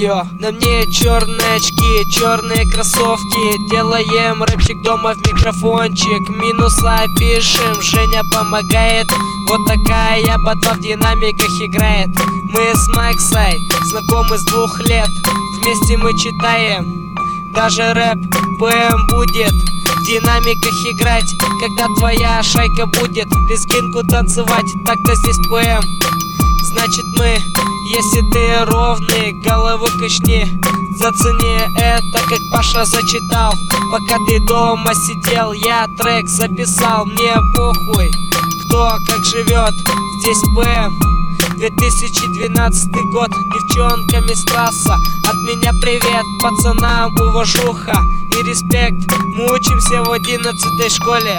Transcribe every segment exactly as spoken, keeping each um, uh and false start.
видео. На мне черные очки, черные кроссовки. Делаем рэпчик дома в микрофончик. Минуса пишем, Женя помогает. Вот такая ботва в динамиках играет. Мы с Максой знакомы с двух лет. Вместе мы читаем, даже рэп ПМ будет в динамиках играть. Когда твоя шайка будет лезгинку танцевать, так-то здесь ПМ. Значит мы, если ты ровный, голову качни. Зацени это, как Паша зачитал. Пока ты дома сидел, я трек записал. Мне похуй, кто как живет, здесь ПМ. две тысячи двенадцатый год, девчонками с класса. От меня привет, пацанам уважуха и респект. Мы учимся в одиннадцатой школе.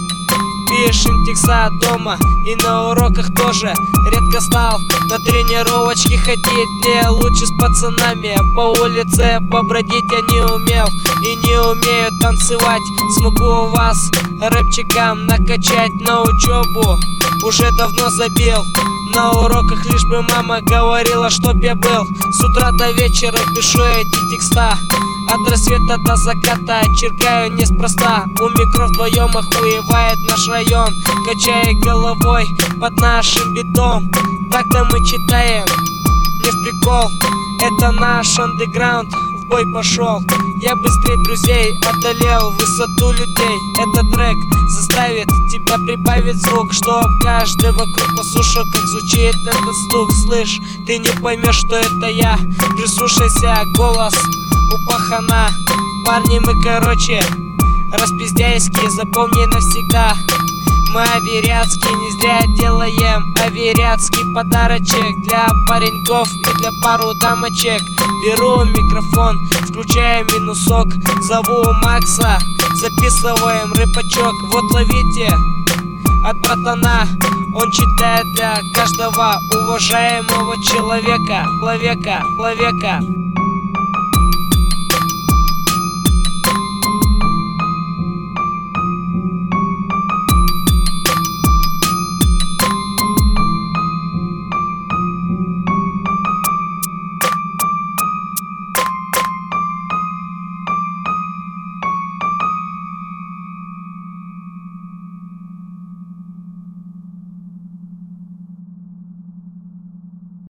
Пишем текста дома и на уроках тоже. Редко стал на тренировочки ходить. Мне лучше с пацанами по улице побродить я не умел и не умею танцевать. Смогу вас рэпчиком накачать, на учебу уже давно забил. На уроках лишь бы мама говорила, чтоб я был. С утра до вечера пишу эти текста. От рассвета до заката черкаю неспроста. У микро вдвоем охуевает наш район, качая головой под нашим битом. Так-то мы читаем, не в прикол. Это наш андеграунд, в бой пошел. Я быстрее друзей одолел высоту людей. Этот трек заставит тебя прибавить звук, чтоб каждый вокруг послушал, как звучит этот стук. Слышь, ты не поймешь, что это я. Прислушайся, голос у пахана. Парни мы, короче, распиздяйские, запомни навсегда. Мы аверятские, не зря делаем аверятский подарочек для пареньков и для пару дамочек. Беру микрофон, включаю минусок, зову Макса, записываем рэпачок. Вот ловите от братана, он читает для каждого уважаемого человека, человека, человека.